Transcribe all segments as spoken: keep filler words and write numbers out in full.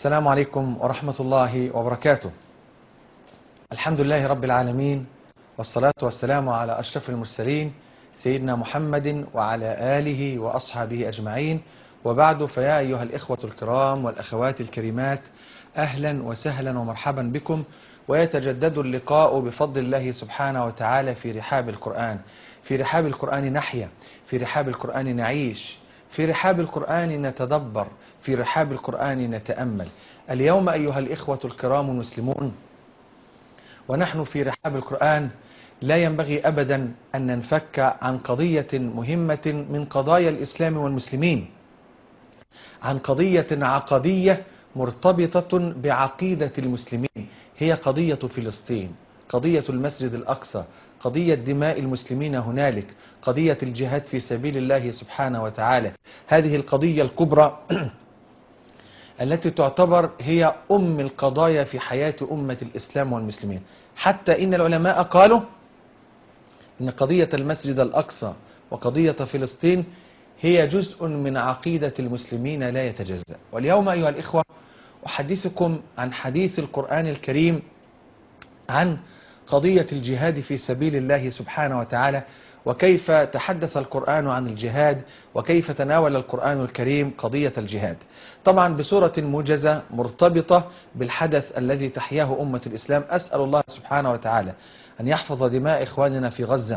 السلام عليكم ورحمة الله وبركاته. الحمد لله رب العالمين، والصلاة والسلام على أشرف المرسلين سيدنا محمد وعلى آله وأصحابه أجمعين، وبعد، فيا أيها الإخوة الكرام والأخوات الكريمات، أهلا وسهلا ومرحبا بكم، ويتجدد اللقاء بفضل الله سبحانه وتعالى في رحاب القرآن. في رحاب القرآن نحيا، في رحاب القرآن نعيش، في رحاب القرآن نتدبر، في رحاب القرآن نتأمل. اليوم أيها الإخوة الكرام المسلمون ونحن في رحاب القرآن، لا ينبغي أبدا أن ننفك عن قضية مهمة من قضايا الإسلام والمسلمين، عن قضية عقدية مرتبطة بعقيدة المسلمين، هي قضية فلسطين، قضية المسجد الأقصى، قضية دماء المسلمين هنالك، قضية الجهاد في سبيل الله سبحانه وتعالى. هذه القضية الكبرى التي تعتبر هي أم القضايا في حياة أمة الإسلام والمسلمين، حتى إن العلماء قالوا إن قضية المسجد الأقصى وقضية فلسطين هي جزء من عقيدة المسلمين لا يتجزأ. واليوم أيها الإخوة أحدثكم عن حديث القرآن الكريم عن قضية الجهاد في سبيل الله سبحانه وتعالى، وكيف تحدث القرآن عن الجهاد، وكيف تناول القرآن الكريم قضية الجهاد، طبعا بصورة موجزة مرتبطة بالحدث الذي تحياه أمة الإسلام. أسأل الله سبحانه وتعالى أن يحفظ دماء إخواننا في غزة،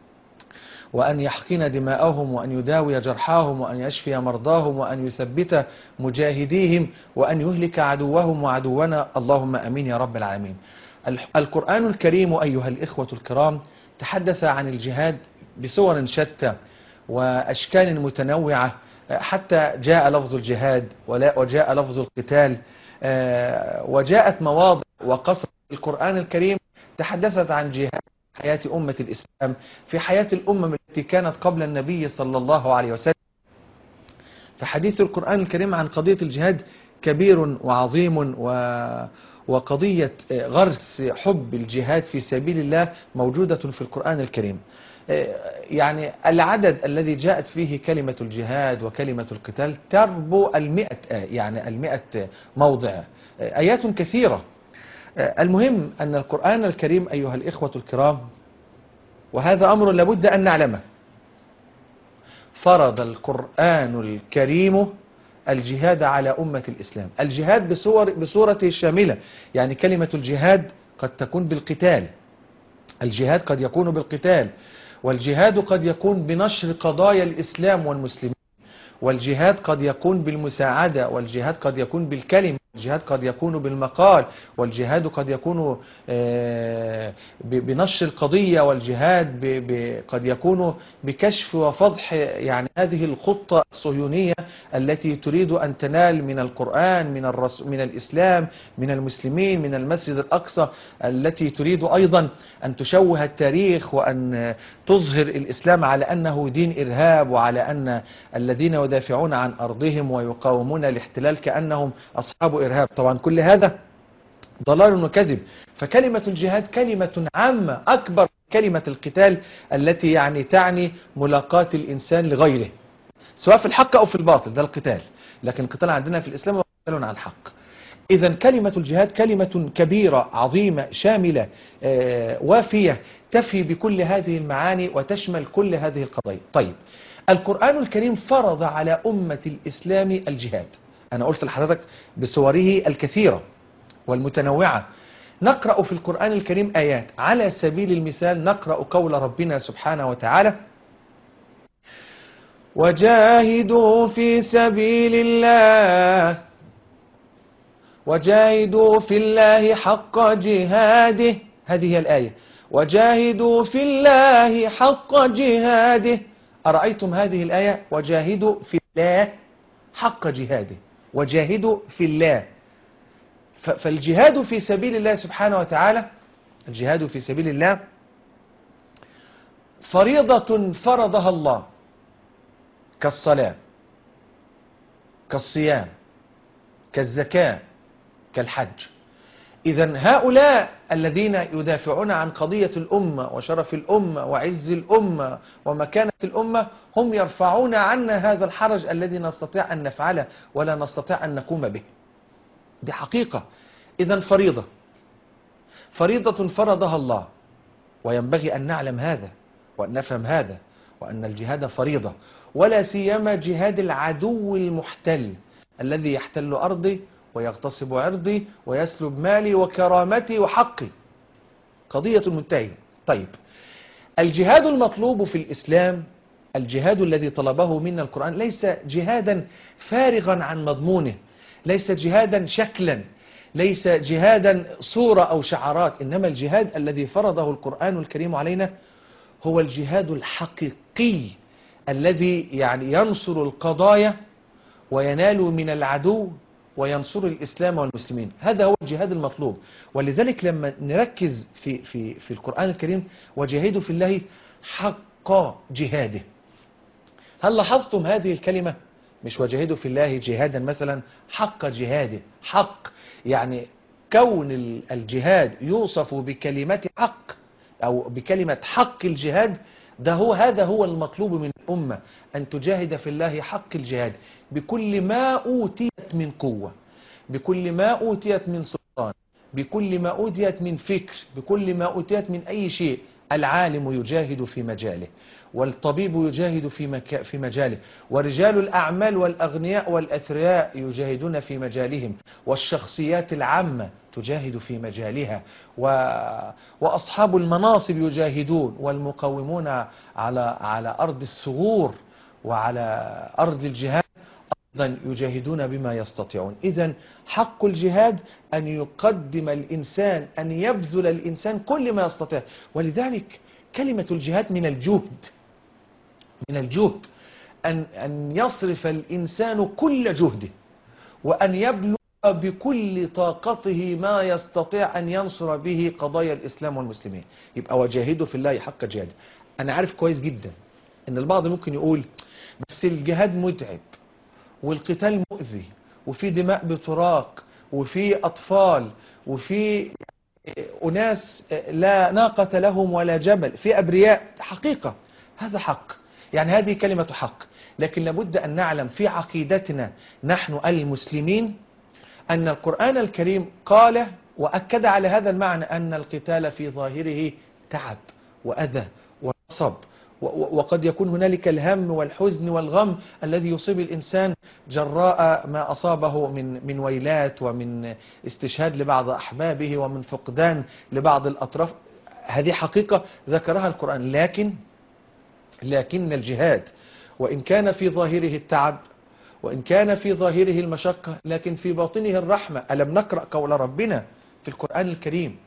وأن يحقن دماءهم، وأن يداوي جرحاهم، وأن يشفي مرضاهم، وأن يثبت مجاهديهم، وأن يهلك عدوهم وعدونا، اللهم أمين يا رب العالمين. القرآن الكريم أيها الإخوة الكرام تحدث عن الجهاد بصور شتى وأشكال متنوعة، حتى جاء لفظ الجهاد وجاء لفظ القتال، وجاءت مواضع وقصص القرآن الكريم تحدثت عن جهاد حياة أمة الإسلام، في حياة الأمم التي كانت قبل النبي صلى الله عليه وسلم. فحديث القرآن الكريم عن قضية الجهاد كبير وعظيم، و وقضية غرس حب الجهاد في سبيل الله موجودة في القرآن الكريم. يعني العدد الذي جاءت فيه كلمة الجهاد وكلمة القتال تربو المئة آية، يعني المئة موضع، آيات كثيرة. المهم أن القرآن الكريم أيها الإخوة الكرام، وهذا أمر لابد أن نعلمه، فرض القرآن الكريم الجهاد على أمة الإسلام، الجهاد بصور بصورته الشاملة. يعني كلمة الجهاد قد تكون بالقتال، الجهاد قد يكون بالقتال، والجهاد قد يكون بنشر قضايا الإسلام والمسلمين، والجهاد قد يكون بالمساعدة، والجهاد قد يكون بالكلمة، والجهاد قد يكون بالمقال، والجهاد قد يكون بنشر القضية، والجهاد قد يكون بكشف وفضح يعني هذه الخطة الصهيونية التي تريد أن تنال من القرآن، من الرسول، من الإسلام، من المسلمين، من المسجد الأقصى، التي تريد أيضا أن تشوه التاريخ، وأن تظهر الإسلام على أنه دين إرهاب، وعلى أن الذين يدافعون عن أرضهم ويقاومون الاحتلال كأنهم أصحاب إرهاب. طبعا كل هذا ضلال وكذب. فكلمة الجهاد كلمة عامة أكبر من كلمة القتال، التي يعني تعني ملاقاة الإنسان لغيره سواء في الحق أو في الباطل، ده القتال، لكن القتال عندنا في الإسلام هو قتال على الحق. إذا كلمة الجهاد كلمة كبيرة عظيمة شاملة وافية، تفي بكل هذه المعاني وتشمل كل هذه القضايا. طيب، القرآن الكريم فرض على أمة الإسلام الجهاد، أنا قلت لحضرتك بصوره الكثيرة والمتنوعة. نقرأ في القرآن الكريم آيات، على سبيل المثال نقرأ قول ربنا سبحانه وتعالى: وجاهدوا في سبيل الله وجاهدوا في الله حق جهاده. هذه هي الآية، وجاهدوا في الله حق جهاده. أرأيتم هذه الآية؟ وجاهدوا في الله حق جهاده، وجاهدوا في الله. فالجهاد في سبيل الله سبحانه وتعالى، الجهاد في سبيل الله فريضة فرضها الله، كالصلاة، كالصيام، كالزكاة، كالحج. إذن هؤلاء الذين يدافعون عن قضية الأمة وشرف الأمة وعز الأمة ومكانة الأمة هم يرفعون عنا هذا الحرج الذي نستطيع أن نفعله ولا نستطيع أن نقوم به. دي حقيقة. إذا فريضة، فريضة فرضها الله، وينبغي أن نعلم هذا وأن نفهم هذا، وأن الجهاد فريضة، ولا سيما جهاد العدو المحتل الذي يحتل أرضي ويغتصب عرضي ويسلب مالي وكرامتي وحقي. قضية منتهية. طيب، الجهاد المطلوب في الإسلام، الجهاد الذي طلبه منا القرآن، ليس جهادا فارغا عن مضمونه، ليس جهادا شكلا، ليس جهادا صورة أو شعارات، إنما الجهاد الذي فرضه القرآن الكريم علينا هو الجهاد الحقيقي الذي يعني ينصر القضايا وينال من العدو وينصر الإسلام والمسلمين. هذا هو الجهاد المطلوب. ولذلك لما نركز في في في القرآن الكريم، وجاهدوا في الله حق جهاده. هل لاحظتم هذه الكلمة؟ مش وجاهدوا في الله جهادا مثلا، حق جهاده. حق يعني كون الجهاد يوصف بكلمة حق أو بكلمة حق الجهاد، ده هو هذا هو المطلوب من الأمة، أن تجاهد في الله حق الجهاد بكل ما أوتيت من قوة، بكل ما أوتيت من سلطان، بكل ما أوتيت من فكر، بكل ما أوتيت من أي شيء. العالم يجاهد في مجاله، والطبيب يجاهد في, مكا في مجاله، ورجال الأعمال والأغنياء والأثرياء يجاهدون في مجالهم، والشخصيات العامة تجاهد في مجالها، و... وأصحاب المناصب يجاهدون، والمقومون على على أرض الثغور وعلى أرض الجهاد أيضا يجاهدون بما يستطيعون. إذن حق الجهاد أن يقدم الإنسان، أن يبذل الإنسان كل ما يستطيع. ولذلك كلمة الجهاد من الجهد، من الجهد أن أن يصرف الإنسان كل جهده، وأن يبلغ بكل طاقته ما يستطيع أن ينصر به قضايا الإسلام والمسلمين. يبقى وجاهدوا في الله حق جهاده. أنا عارف كويس جدا أن البعض ممكن يقول بس الجهاد متعب، والقتال مؤذي، وفي دماء بتراق، وفي أطفال، وفي أناس لا ناقة لهم ولا جبل، في أبرياء. حقيقة هذا حق، يعني هذه كلمة حق. لكن لابد أن نعلم في عقيدتنا نحن المسلمين أن القرآن الكريم قال وأكد على هذا المعنى، أن القتال في ظاهره تعب وأذى ونصب، وقد يكون هنالك الهم والحزن والغم الذي يصيب الإنسان جراء ما أصابه من من ويلات، ومن استشهاد لبعض أحبابه، ومن فقدان لبعض الأطراف. هذه حقيقة ذكرها القرآن. لكن لكن الجهاد وإن كان في ظاهره التعب، وإن كان في ظاهره المشقة، لكن في باطنه الرحمة. ألم نقرأ قول ربنا في القرآن الكريم: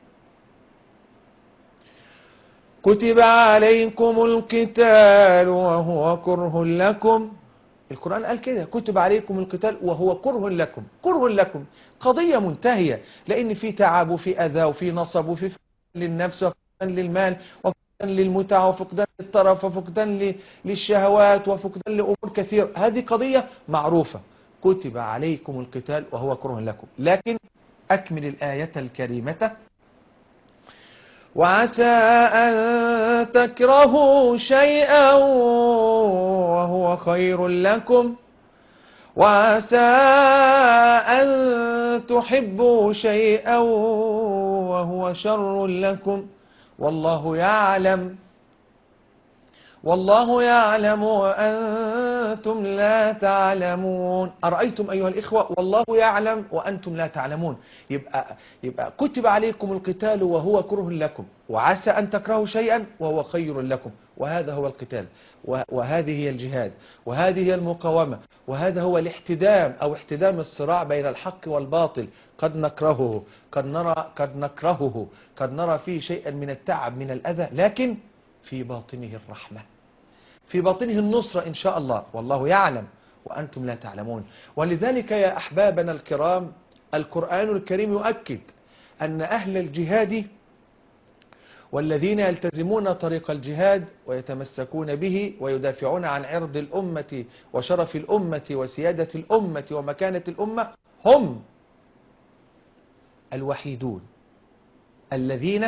كتب عليكم القتال وهو كره لكم. القرآن قال كده، كتب عليكم القتال وهو كره لكم. كره لكم قضية منتهية، لأن في تعب وفي أذى وفي نصب وفي فقدان للنفس وفقدان للمال وفقدان للمتع وفقدان للطرف وفقدان للشهوات وفقدان لأمور كثيرة. هذه قضية معروفة. كتب عليكم القتال وهو كره لكم. لكن أكمل الآية الكريمة: وعسى أن تكرهوا شيئا وهو خير لكم، وعسى أن تحبوا شيئا وهو شر لكم، والله يعلم والله يعلم وأنتم لا تعلمون. أرأيتم أيها الإخوة؟ والله يعلم وأنتم لا تعلمون. يبقى, يبقى كتب عليكم القتال وهو كره لكم، وعسى أن تكرهوا شيئا وهو خير لكم. وهذا هو القتال، وهذه هي الجهاد، وهذه هي المقاومة، وهذا هو الاحتدام أو احتدام الصراع بين الحق والباطل. قد نكرهه، قد نرى قد نكرهه قد نرى فيه شيئا من التعب من الأذى، لكن في باطنه الرحمة، في باطنه النصرة إن شاء الله. والله يعلم وأنتم لا تعلمون. ولذلك يا أحبابنا الكرام، القرآن الكريم يؤكد أن أهل الجهاد والذين يلتزمون طريق الجهاد ويتمسكون به ويدافعون عن عرض الأمة وشرف الأمة وسيادة الأمة ومكانة الأمة هم الوحيدون الذين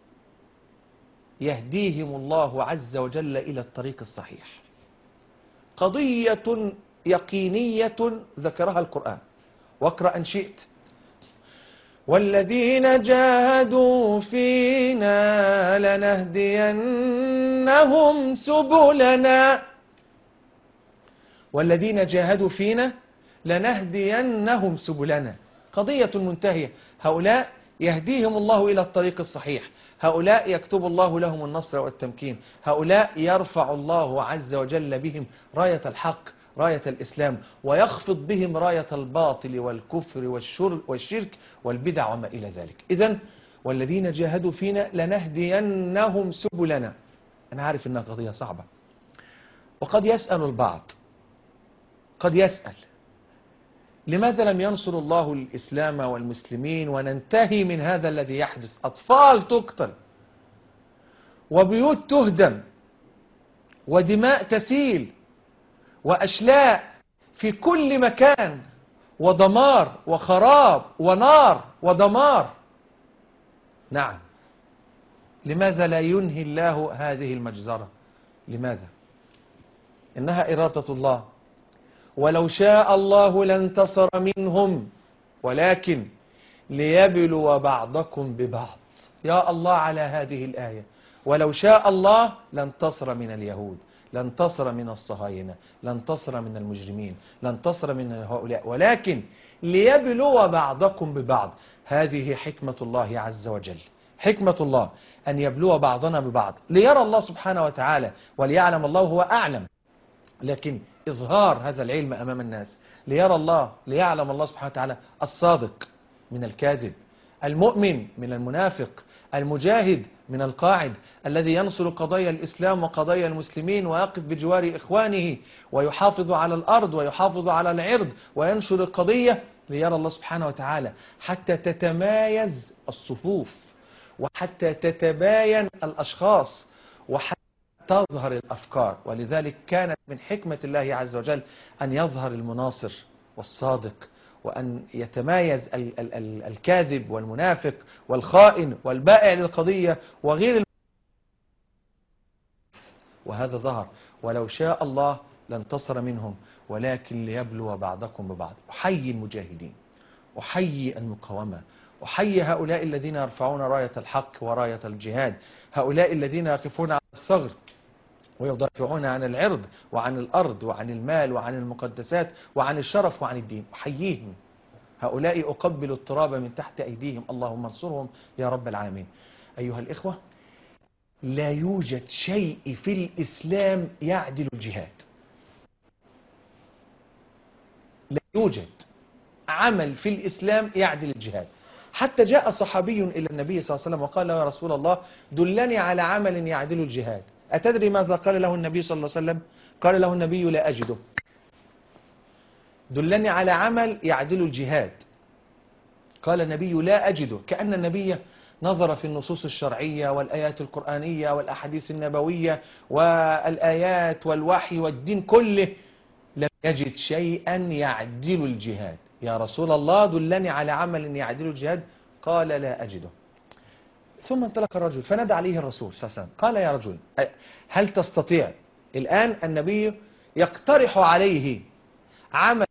يهديهم الله عز وجل إلى الطريق الصحيح. قضية يقينية ذكرها القرآن، واقرأ إن شئت والذين جاهدوا فينا لنهدينهم سبلنا والذين جاهدوا فينا لنهدينهم سبلنا. قضية منتهية. هؤلاء يهديهم الله إلى الطريق الصحيح، هؤلاء يكتب الله لهم النصر والتمكين، هؤلاء يرفع الله عز وجل بهم راية الحق، راية الإسلام، ويخفض بهم راية الباطل والكفر والشرك والبدع وما إلى ذلك. إذن والذين جاهدوا فينا لنهدينهم سبلنا. أنا عارف أنها قضية صعبة، وقد يسأل البعض، قد يسأل لماذا لم ينصر الله الإسلام والمسلمين وننتهي من هذا الذي يحدث؟ أطفال تقتل وبيوت تهدم ودماء تسيل وأشلاء في كل مكان ودمار وخراب ونار ودمار. نعم، لماذا لا ينهي الله هذه المجزرة؟ لماذا؟ إنها إرادة الله، ولو شاء الله لانتصر منهم، ولكن ليبلو بعضكم ببعض. يا الله على هذه الآية، ولو شاء الله لانتصر من اليهود، لانتصر من الصهاينة، لانتصر من المجرمين، لانتصر من هؤلاء، ولكن ليبلو بعضكم ببعض. هذه حكمة الله عز وجل، حكمة الله أن يبلو بعضنا ببعض ليرى الله سبحانه وتعالى وليعلم الله هو أعلم، لكن إظهار هذا العلم أمام الناس ليرى الله، ليعلم الله سبحانه وتعالى الصادق من الكاذب، المؤمن من المنافق، المجاهد من القاعد، الذي ينصر قضايا الإسلام وقضايا المسلمين ويقف بجوار إخوانه ويحافظ على الأرض ويحافظ على العرض وينشر القضية، ليرى الله سبحانه وتعالى حتى تتمايز الصفوف وحتى تتباين الأشخاص وحتى تظهر الأفكار. ولذلك كانت من حكمة الله عز وجل أن يظهر المناصر والصادق، وأن يتمايز ال ال ال الكاذب والمنافق والخائن والبائع للقضية وغير الم... وهذا ظهر. ولو شاء الله لانتصر منهم، ولكن ليبلو بعضكم ببعض. أحيي المجاهدين، أحيي المقاومة، أحيي هؤلاء الذين يرفعون راية الحق وراية الجهاد، هؤلاء الذين يقفون على الثغر ويدافعون عن العرض وعن الأرض وعن المال وعن المقدسات وعن الشرف وعن الدين. أحييهم، هؤلاء أقبل التراب من تحت أيديهم، اللهم انصرهم يا رب العالمين. أيها الإخوة، لا يوجد شيء في الإسلام يعدل الجهاد، لا يوجد عمل في الإسلام يعدل الجهاد. حتى جاء صحابي إلى النبي صلى الله عليه وسلم وقال له: يا رسول الله، دلني على عمل يعدل الجهاد. أتدري ماذا قال له النبي صلى الله عليه وسلم؟ قال له النبي: لا أجده. دلني على عمل يعدل الجهاد. قال النبي: لا أجده. كأن النبي نظر في النصوص الشرعية والآيات القرآنية والأحاديث النبوية والآيات والوحي والدين كله، لم يجد شيئا يعدل الجهاد. يا رسول الله، دلني على عمل يعدل الجهاد. قال: لا أجده. ثم انطلق الرجل فنادى عليه الرسول صلى الله عليه وسلم، قال: يا رجل، هل تستطيع؟ الآن النبي يقترح عليه عمل.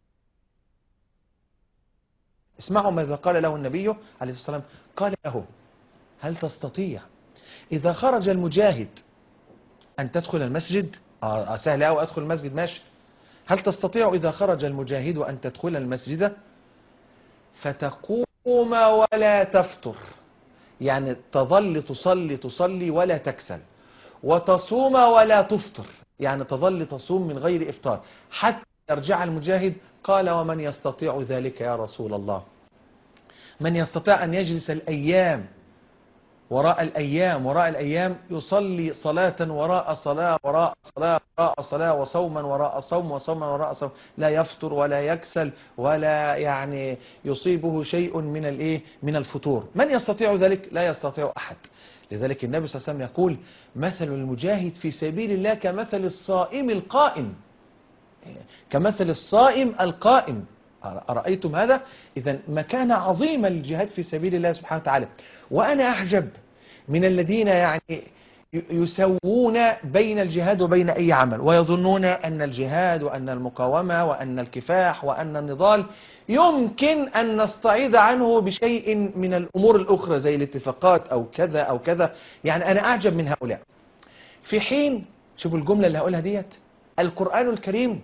اسمعوا ماذا قال له النبي عليه الصلاة والسلام. قال له: هل تستطيع إذا خرج المجاهد أن تدخل المسجد؟ آه سهل أوي أدخل المسجد، ماشي. هل تستطيع إذا خرج المجاهد أن تدخل المسجد فتقوم ولا تفطر، يعني تظل تصلي تصلي ولا تكسل، وتصوم ولا تفطر، يعني تظل تصوم من غير إفطار حتى يرجع المجاهد؟ قال: ومن يستطيع ذلك يا رسول الله؟ من يستطيع أن يجلس الأيام وراء الأيام وراء الأيام يصلي صلاة وراء صلاة وراء صلاة وراء صلاة وصوما وراء صوم وصوما وراء صوم، لا يفطر ولا يكسل ولا يعني يصيبه شيء من الايه من الفطور؟ من يستطيع ذلك؟ لا يستطيع أحد. لذلك النبي صلى الله عليه وسلم يقول: مثل المجاهد في سبيل الله كمثل الصائم القائم، كمثل الصائم القائم. أرأيتم هذا؟ إذن مكانة عظيمة للجهاد في سبيل الله سبحانه وتعالى. وأنا أعجب من الذين يعني يسوون بين الجهاد وبين أي عمل، ويظنون أن الجهاد وأن المقاومة وأن الكفاح وأن النضال يمكن أن نستعيض عنه بشيء من الأمور الأخرى زي الاتفاقات أو كذا أو كذا. يعني أنا أعجب من هؤلاء، في حين شوفوا الجملة اللي هقولها ديت، القرآن الكريم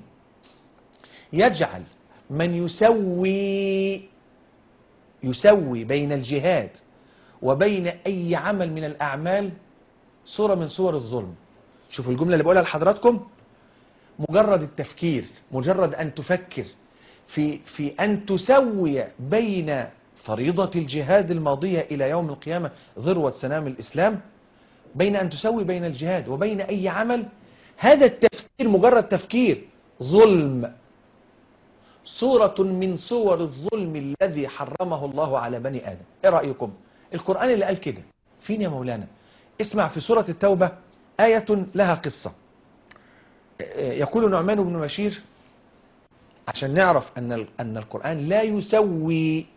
يجعل من يسوي يسوي بين الجهاد وبين أي عمل من الأعمال صورة من صور الظلم. شوفوا الجملة اللي بقولها لحضراتكم، مجرد التفكير، مجرد أن تفكر في في أن تسوي بين فريضة الجهاد الماضية إلى يوم القيامة ذروة سنام الإسلام، بين أن تسوي بين الجهاد وبين أي عمل، هذا التفكير مجرد تفكير ظلم، صورة من صور الظلم الذي حرمه الله على بني آدم. إيه رأيكم؟ القرآن اللي قال كده فين يا مولانا؟ اسمع في سورة التوبة آية لها قصة. يقول نعمان بن بشير عشان نعرف أن أن القرآن لا يسوي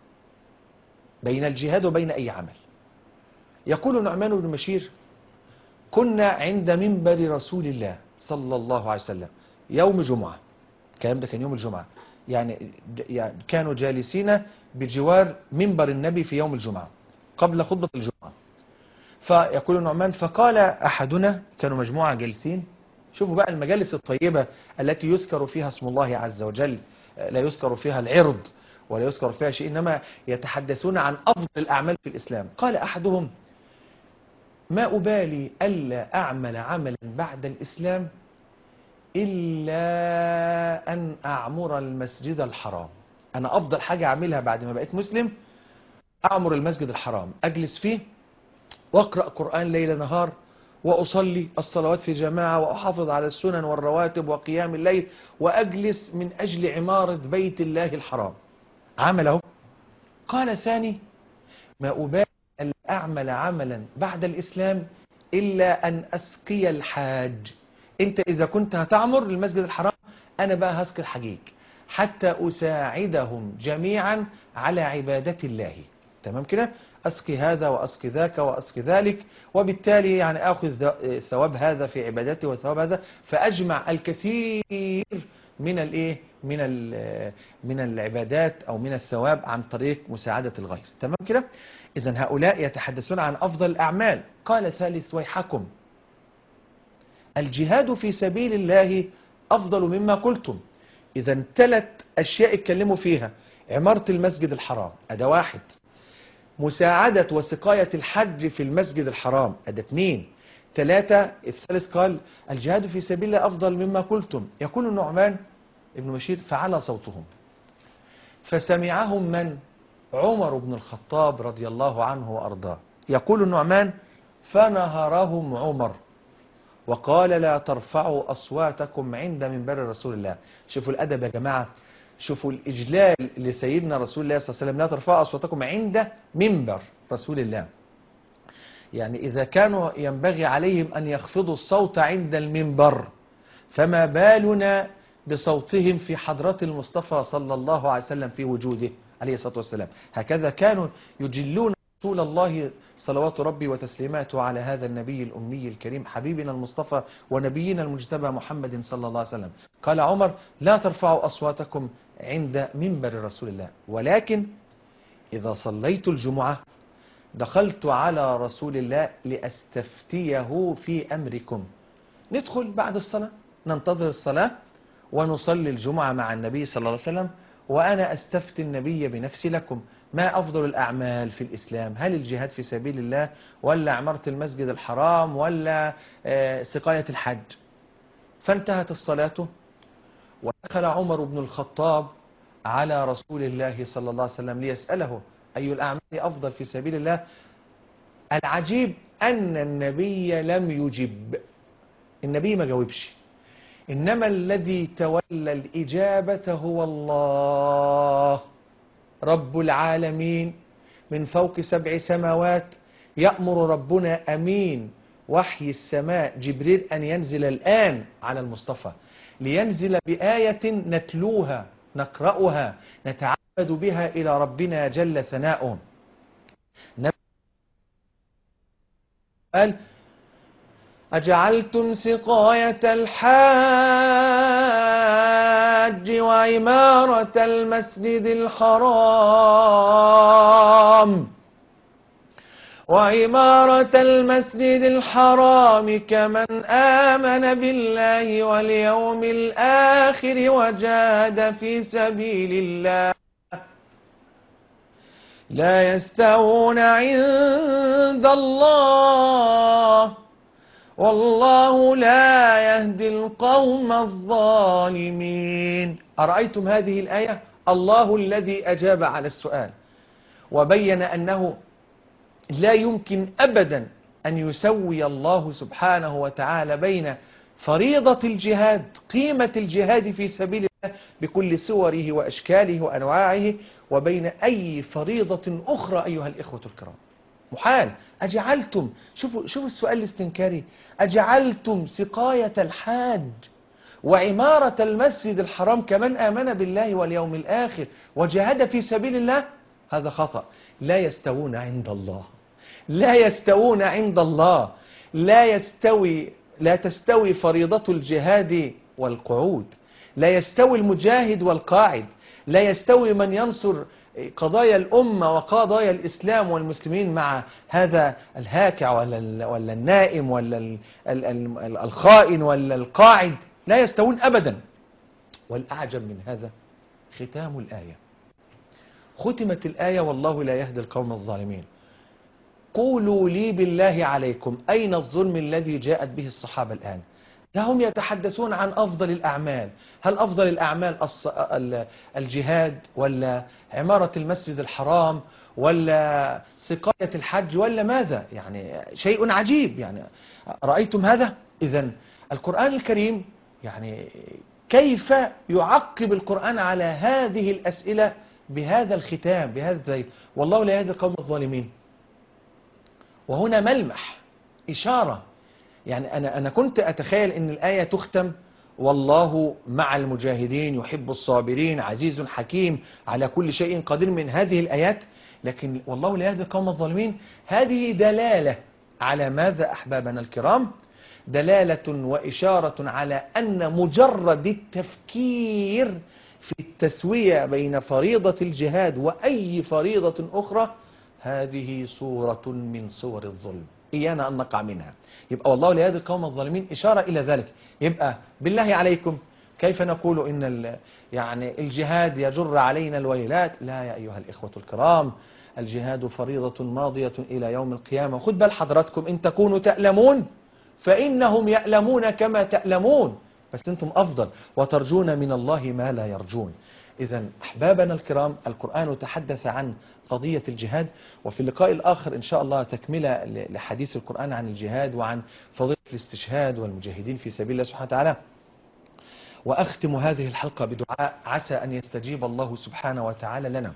بين الجهاد وبين أي عمل. يقول نعمان بن بشير: كنا عند منبر رسول الله صلى الله عليه وسلم يوم جمعة، الكلام ده كان يوم الجمعة، يعني يعني كانوا جالسين بجوار منبر النبي في يوم الجمعة قبل خطبة الجمعة. فيقول نعمان: فقال أحدنا، كانوا مجموعة جالسين، شوفوا بقى المجالس الطيبة التي يذكر فيها اسم الله عز وجل، لا يذكر فيها العرض ولا يذكر فيها شيء، إنما يتحدثون عن أفضل الأعمال في الإسلام. قال أحدهم: ما أبالي ألا أعمل عملا بعد الإسلام إلا أن أعمر المسجد الحرام. أنا أفضل حاجة أعملها بعد ما بقيت مسلم أعمر المسجد الحرام، أجلس فيه وأقرأ قرآن ليل نهار، وأصلي الصلوات في جماعة، وأحافظ على السنن والرواتب وقيام الليل، وأجلس من أجل عمارة بيت الله الحرام. عمله. قال ثاني: ما أبالي أن أعمل عملا بعد الإسلام إلا أن أسقي الحاج. أنت إذا كنت هتعمر المسجد الحرام، أنا بقى هسقي الحجيج حتى أساعدهم جميعا على عبادة الله. تمام كده؟ أسقي هذا وأسقي ذاك وأسقي ذلك، وبالتالي يعني أخذ ثواب هذا في عبادتي وثواب هذا، فأجمع الكثير من الايه من من العبادات او من الثواب عن طريق مساعدة الغير. تمام كده؟ اذا هؤلاء يتحدثون عن افضل الاعمال. قال ثالث: ويحكم، الجهاد في سبيل الله افضل مما قلتم. اذا ثلاث اشياء اتكلموا فيها: عمارة المسجد الحرام، اداه واحد; مساعدة وسقاية الحج في المسجد الحرام، اداه اثنين; ثلاثة الثالث قال الجهاد في سبيل الله أفضل مما قلتم. يقول النعمان ابن بشير: فعلى صوتهم، فسمعهم من؟ عمر بن الخطاب رضي الله عنه وأرضاه. يقول النعمان: فنهرهم عمر وقال: لا ترفعوا أصواتكم عند منبر رسول الله. شوفوا الأدب يا جماعة، شوفوا الإجلال لسيدنا رسول الله صلى الله عليه وسلم: لا ترفعوا أصواتكم عند منبر رسول الله. يعني إذا كانوا ينبغي عليهم أن يخفضوا الصوت عند المنبر، فما بالنا بصوتهم في حضرة المصطفى صلى الله عليه وسلم في وجوده عليه الصلاة والسلام. هكذا كانوا يجلون رسول الله صلوات ربي وتسليماته على هذا النبي الأمي الكريم حبيبنا المصطفى ونبينا المجتبى محمد صلى الله عليه وسلم. قال عمر: لا ترفعوا أصواتكم عند منبر رسول الله، ولكن إذا صليت الجمعة دخلت على رسول الله لأستفتيه في أمركم. ندخل بعد الصلاة، ننتظر الصلاة ونصلي الجمعة مع النبي صلى الله عليه وسلم، وأنا أستفتي النبي بنفسي لكم: ما أفضل الأعمال في الإسلام؟ هل الجهاد في سبيل الله، ولا عمارة المسجد الحرام، ولا سقاية الحج؟ فانتهت الصلاة ودخل عمر بن الخطاب على رسول الله صلى الله عليه وسلم ليسأله أي الأعمال أفضل في سبيل الله. العجيب أن النبي لم يجب، النبي ما جاوبش، إنما الذي تولى الإجابة هو الله رب العالمين من فوق سبع سماوات. يأمر ربنا أمين وحي السماء جبريل أن ينزل الآن على المصطفى، لينزل بآية نتلوها نقرأها نتعبد بها إلى ربنا جل ثناؤه. قال: أجعلتم سقاية الحاج وعمارة المسجد الحرام وعمارة المسجد الحرام كمن آمن بالله واليوم الآخر وجاهد في سبيل الله لا يستوون عند الله والله لا يهدي القوم الظالمين. أرأيتم هذه الآية؟ الله الذي أجاب على السؤال وبين أنه لا يمكن أبدا أن يسوي الله سبحانه وتعالى بين فريضة الجهاد، قيمة الجهاد في سبيل الله بكل صوره وأشكاله وأنواعه، وبين أي فريضة أخرى أيها الإخوة الكرام. محال. أجعلتم، شوفوا شوفوا السؤال الاستنكاري، أجعلتم سقاية الحاج وعمارة المسجد الحرام كمن آمن بالله واليوم الآخر وجاهد في سبيل الله؟ هذا خطأ. لا يستوون عند الله، لا يستوون عند الله. لا يستوي لا تستوي فريضة الجهاد والقعود، لا يستوي المجاهد والقاعد، لا يستوي من ينصر قضايا الأمة وقضايا الإسلام والمسلمين مع هذا الهاكع ولا ولا النائم ولا الخائن ولا القاعد، لا يستوون أبدا. والأعجب من هذا ختام الآية. ختمت الآية والله لا يهدي القوم الظالمين. قولوا لي بالله عليكم أين الظلم الذي جاءت به الصحابة الآن؟ هم يتحدثون عن أفضل الأعمال. هل أفضل الأعمال الجهاد ولا عمارة المسجد الحرام ولا سقاية الحج ولا ماذا؟ يعني شيء عجيب. يعني رأيتم هذا؟ إذن القرآن الكريم يعني كيف يعقب القرآن على هذه الأسئلة بهذا الختام، بهذا الزي والله لا يهدي القوم الظالمين. وهنا ملمح إشارة. يعني أنا أنا كنت أتخيل أن الآية تختم والله مع المجاهدين يحب الصابرين عزيز حكيم على كل شيء قدير من هذه الآيات، لكن والله لا يهدي القوم الظالمين هذه دلالة على ماذا أحبابنا الكرام؟ دلالة وإشارة على أن مجرد التفكير في التسوية بين فريضة الجهاد وأي فريضة أخرى هذه صورة من صور الظلم، إيانا أن نقع منها. يبقى والله لا يهدي القوم الظالمين إشارة إلى ذلك. يبقى بالله عليكم كيف نقول إن يعني الجهاد يجر علينا الويلات؟ لا يا أيها الإخوة الكرام، الجهاد فريضة ماضية إلى يوم القيامة. خد بال حضراتكم، إن تكونوا تألمون فإنهم يألمون كما تألمون، بس أنتم أفضل وترجون من الله ما لا يرجون. إذن أحبابنا الكرام، القرآن تحدث عن قضية الجهاد، وفي اللقاء الآخر إن شاء الله تكملة لحديث القرآن عن الجهاد وعن فضيلة الاستشهاد والمجاهدين في سبيل الله سبحانه وتعالى. وأختم هذه الحلقة بدعاء عسى أن يستجيب الله سبحانه وتعالى لنا.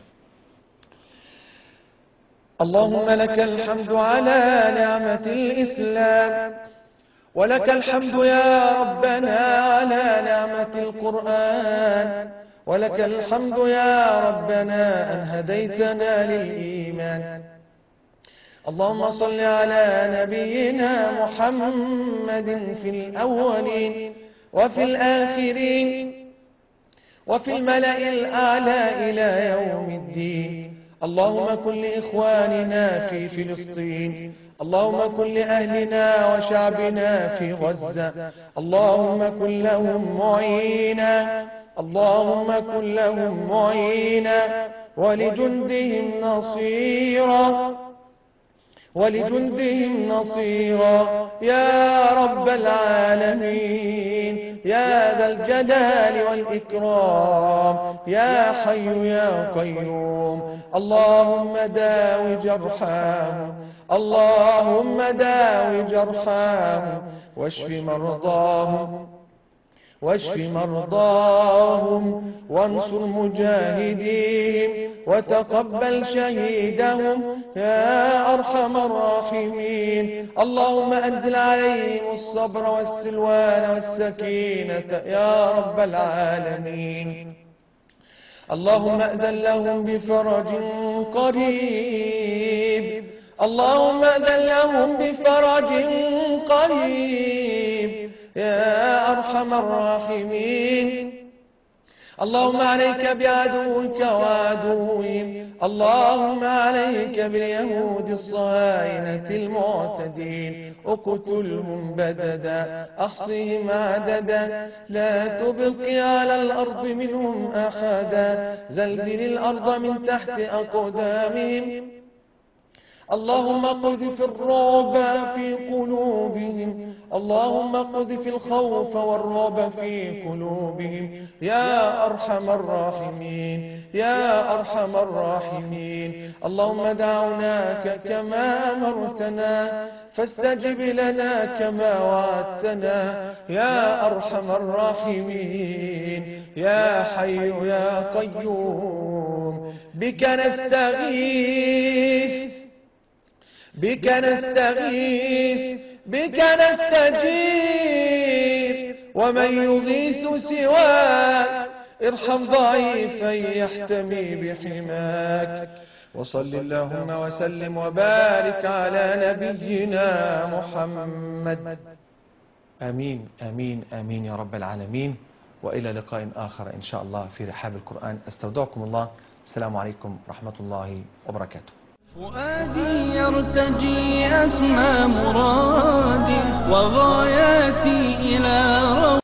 اللهم لك الحمد على نعمة الإسلام، ولك الحمد يا ربنا على نعمة القرآن، ولك الحمد يا ربنا أن هديتنا للإيمان. اللهم صل على نبينا محمد في الأولين وفي الآخرين وفي الملأ الأعلى إلى يوم الدين. اللهم كن لإخواننا في فلسطين، اللهم كن لأهلنا وشعبنا في غزة، اللهم كن لهم معينا، اللهم كن لهم معينا ولجندهم نصيرا ولجندهم نصيرا يا رب العالمين، يا ذا الجلال والإكرام، يا حي يا قيوم. اللهم داوي جرحاهم، اللهم داوي جرحاهم واشف مرضاهم واشف مرضاهم وانصر مجاهديهم وتقبل شهيدهم يا أرحم الراحمين. اللهم أنزل عليهم الصبر والسلوان والسكينة يا رب العالمين. اللهم أذن لهم بفرج قريب، اللهم أذن لهم بفرج قريب يا أرحم الراحمين. اللهم عليك بعدوك وعدوهم، اللهم عليك باليهود الصهاينة المعتدين، اقتلهم بددا احصهم عددا، لا تبق على الأرض منهم أحدا، زلزل الأرض من تحت أقدامهم. اللهم قذف الرعب في قلوبهم، اللهم قذف الخوف والرعب في قلوبهم يا أرحم الراحمين يا أرحم الراحمين. اللهم دعوناك كما أمرتنا فاستجب لنا كما وعدتنا يا أرحم الراحمين يا حي يا قيوم. بك نستغيث بك نستغيث بك نستجير، ومن يغيث سواك، ارحم ضعيفا يحتمي بحماك. وصل اللهم وسلم وبارك على نبينا محمد. آمين آمين آمين يا رب العالمين. وإلى لقاء آخر إن شاء الله في رحاب القرآن. استودعكم الله. السلام عليكم ورحمة الله وبركاته. فؤادي يرتجي أسمى مرادي وغاياتي إلى رب